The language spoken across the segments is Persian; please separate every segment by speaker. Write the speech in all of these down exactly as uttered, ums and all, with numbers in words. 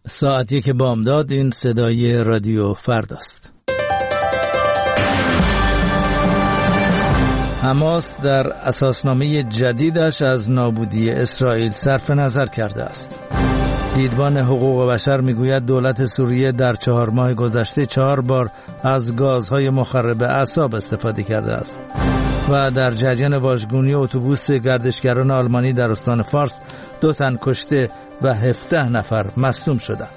Speaker 1: ساعتی که بامداد، این صدای رادیو فرداست. حماس در اساسنامه جدیدش از نابودی اسرائیل صرف نظر کرده است. دیدبان حقوق بشر میگوید دولت سوریه در چهار ماه گذشته چهار بار از گازهای مخرب اعصاب استفاده کرده است. و در جریان واژگونی اتوبوس گردشگران آلمانی در استان فارس دو تن کشته و هفده نفر مصدوم شدند.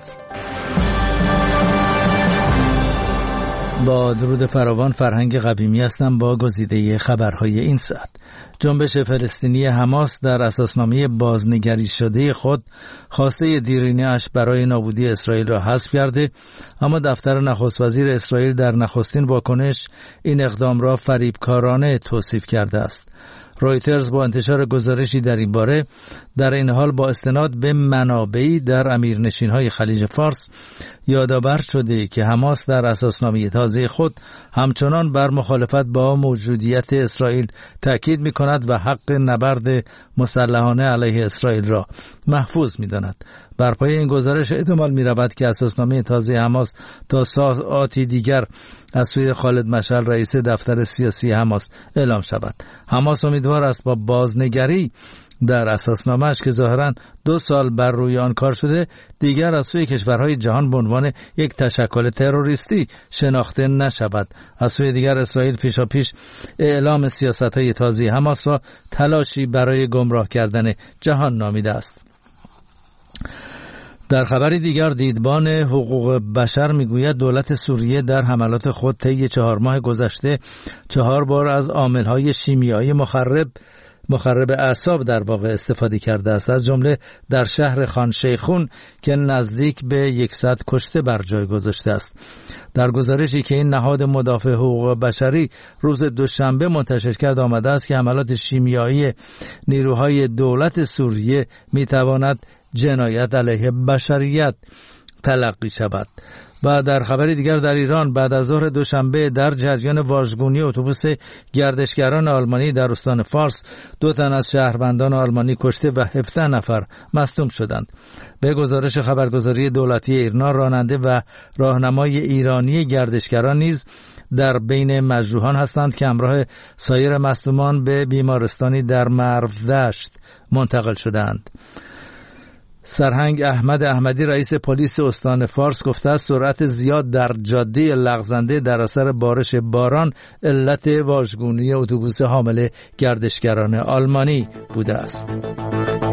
Speaker 1: با درود فراوان، فرهنگ قویمی هستم با گزیده خبرهای این ساعت. جنبش فلسطینی حماس در اساسنامه بازنگری شده خود خواسته دیرینه‌اش برای نابودی اسرائیل را حذف کرده، اما دفتر نخست وزیر اسرائیل در نخستین واکنش این اقدام را فریبکارانه توصیف کرده است. رویترز با انتشار گزارشی در این باره در این حال با استناد به منابعی در امیرنشین‌های خلیج فارس یادآور شده که حماس در اساسنامه تازه خود همچنان بر مخالفت با موجودیت اسرائیل تاکید می‌کند و حق نبرد مسلحانه علیه اسرائیل را محفوظ می‌داند. بر پایه این گزارش احتمال می‌رود که اساسنامه تازه حماس تا ساعاتی دیگر از سوی خالد مشعل رئیس دفتر سیاسی حماس اعلام شود. حماس امیدوار است با بازنگری در اساسنامه‌اش که ظاهراً دو سال بر روی آن کار شده دیگر از سوی کشورهای جهان به عنوان یک تشکل تروریستی شناخته نشود. از سوی دیگر اسرائیل پیشاپیش اعلام سیاست‌های تازه حماس را تلاشی برای گمراه کردن جهان نامیده است. در خبری دیگر، دیدبان حقوق بشر میگوید دولت سوریه در حملات خود طی چهار ماه گذشته چهار بار از عامل‌های شیمیایی مخرب مخرب اعصاب در واقع استفاده کرده است، از جمله در شهر خان شیخون که نزدیک به صد کشته بر جای گذاشته است. در گزارشی که این نهاد مدافع حقوق بشری روز دوشنبه منتشر کرد آمده است که حملات شیمیایی نیروهای دولت سوریه میتواند جنایت علیه بشریت تلقی شود. و در خبری دیگر، در ایران بعد از ظهر دوشنبه در جریان واژگونی اتوبوس گردشگران آلمانی در استان فارس دو تن از شهروندان آلمانی کشته و هفده نفر مصدوم شدند. به گزارش خبرگزاری دولتی ایرنا، راننده و راهنمای ایرانی گردشگران نیز در بین مجروحان هستند که همراه سایر مصدومان به بیمارستانی در مرودشت منتقل شدند. سرهنگ احمد احمدی رئیس پلیس استان فارس گفته است سرعت زیاد در جاده لغزنده در اثر بارش باران علت واژگونی اتوبوس حامل گردشگران آلمانی بوده است.